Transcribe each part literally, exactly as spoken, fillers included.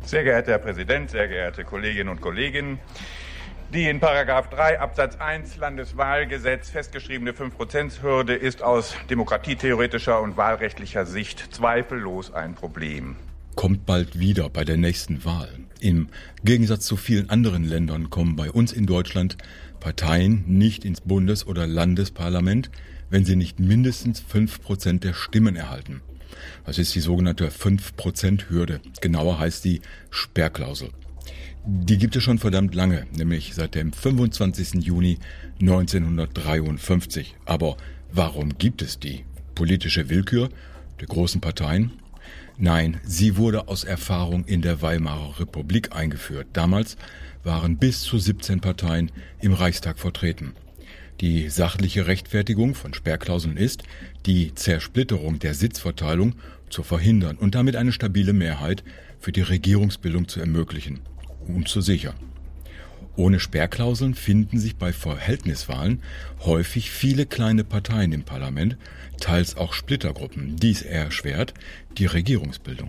Sehr geehrter Herr Präsident, sehr geehrte Kolleginnen und Kollegen! Die in Paragraph drei Absatz eins Landeswahlgesetz festgeschriebene fünf Prozent Hürde ist aus demokratietheoretischer und wahlrechtlicher Sicht zweifellos ein Problem. Kommt bald wieder bei der nächsten Wahl. Im Gegensatz zu vielen anderen Ländern kommen bei uns in Deutschland Parteien nicht ins Bundes- oder Landesparlament, wenn sie nicht mindestens fünf Prozent der Stimmen erhalten. Das ist die sogenannte fünf Prozent Hürde. Genauer heißt die Sperrklausel. Die gibt es schon verdammt lange, nämlich seit dem fünfundzwanzigsten Juni neunzehnhundertdreiundfünfzig. Aber warum gibt es die? Politische Willkür der großen Parteien? Nein, sie wurde aus Erfahrung in der Weimarer Republik eingeführt. Damals waren bis zu siebzehn Parteien im Reichstag vertreten. Die sachliche Rechtfertigung von Sperrklauseln ist, die Zersplitterung der Sitzverteilung zu verhindern und damit eine stabile Mehrheit für die Regierungsbildung zu ermöglichen und zu sichern. Ohne Sperrklauseln finden sich bei Verhältniswahlen häufig viele kleine Parteien im Parlament, teils auch Splittergruppen. Dies erschwert die Regierungsbildung.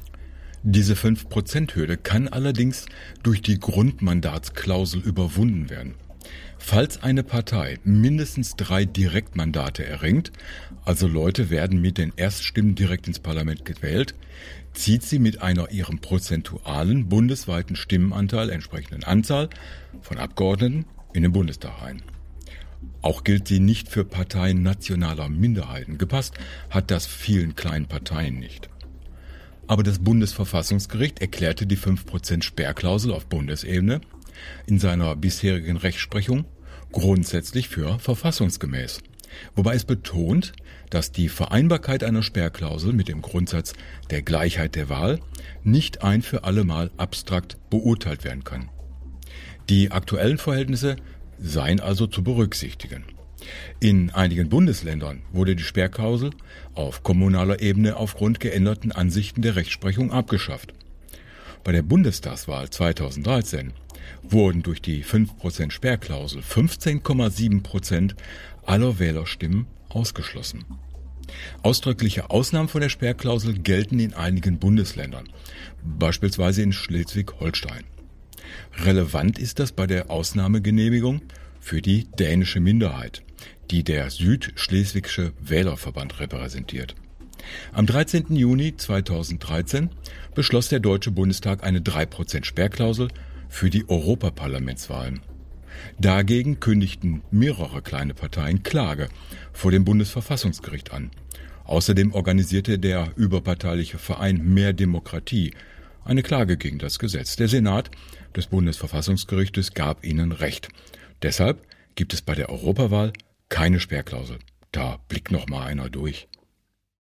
Diese fünf Prozent Hürde kann allerdings durch die Grundmandatsklausel überwunden werden. Falls eine Partei mindestens drei Direktmandate erringt, also Leute werden mit den Erststimmen direkt ins Parlament gewählt, zieht sie mit einer ihrem prozentualen bundesweiten Stimmenanteil entsprechenden Anzahl von Abgeordneten in den Bundestag ein. Auch gilt sie nicht für Parteien nationaler Minderheiten. Gepasst hat das vielen kleinen Parteien nicht. Aber das Bundesverfassungsgericht erklärte die fünf Prozent Sperrklausel auf Bundesebene in seiner bisherigen Rechtsprechung grundsätzlich für verfassungsgemäß. Wobei es betont, dass die Vereinbarkeit einer Sperrklausel mit dem Grundsatz der Gleichheit der Wahl nicht ein für alle Mal abstrakt beurteilt werden kann. Die aktuellen Verhältnisse seien also zu berücksichtigen. In einigen Bundesländern wurde die Sperrklausel auf kommunaler Ebene aufgrund geänderten Ansichten der Rechtsprechung abgeschafft. Bei der Bundestagswahl zweitausenddreizehn wurden durch die fünf Prozent Sperrklausel fünfzehn Komma sieben Prozent aller Wählerstimmen ausgeschlossen. Ausdrückliche Ausnahmen von der Sperrklausel gelten in einigen Bundesländern, beispielsweise in Schleswig-Holstein. Relevant ist das bei der Ausnahmegenehmigung für die dänische Minderheit, die der Südschleswigsche Wählerverband repräsentiert. Am dreizehnten Juni zweitausenddreizehn beschloss der Deutsche Bundestag eine drei Prozent Sperrklausel für die Europaparlamentswahlen. Dagegen kündigten mehrere kleine Parteien Klage vor dem Bundesverfassungsgericht an. Außerdem organisierte der überparteiliche Verein Mehr Demokratie eine Klage gegen das Gesetz. Der Senat des Bundesverfassungsgerichtes gab ihnen Recht. Deshalb gibt es bei der Europawahl keine Sperrklausel. Da blickt noch mal einer durch.